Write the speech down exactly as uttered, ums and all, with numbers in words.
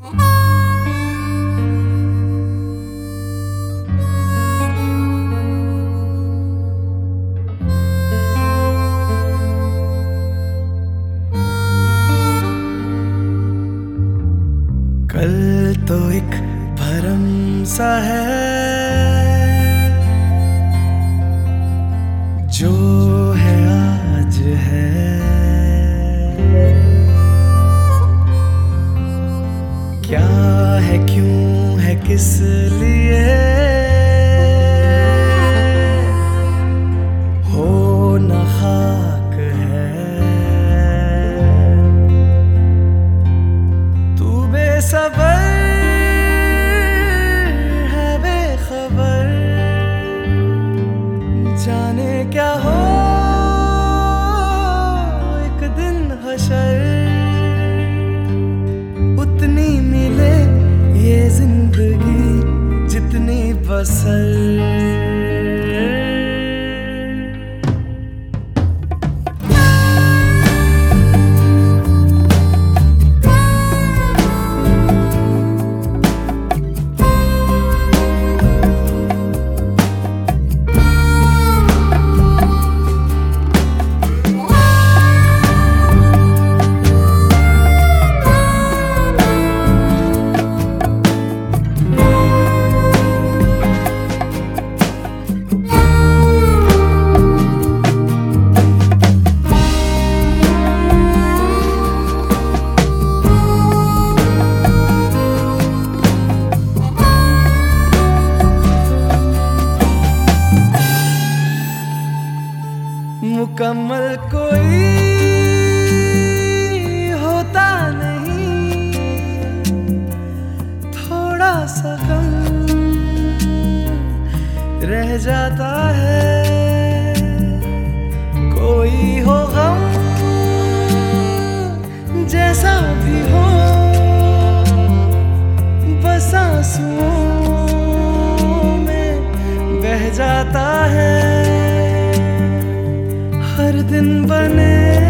कल तो एक भरम सा है जो है आज है, क्या है क्यों है किस लिए हो न खाक है। तू बेसबर है बेखबर, जाने क्या हो एक दिन हशर। उतनी मिले ये जिंदगी जितनी बसर। मुकम्मल कोई होता नहीं, थोड़ा सा कम रह जाता है। कोई हो गम जैसा भी हो, बस आंसुओं में बह जाता है। हर दिन बने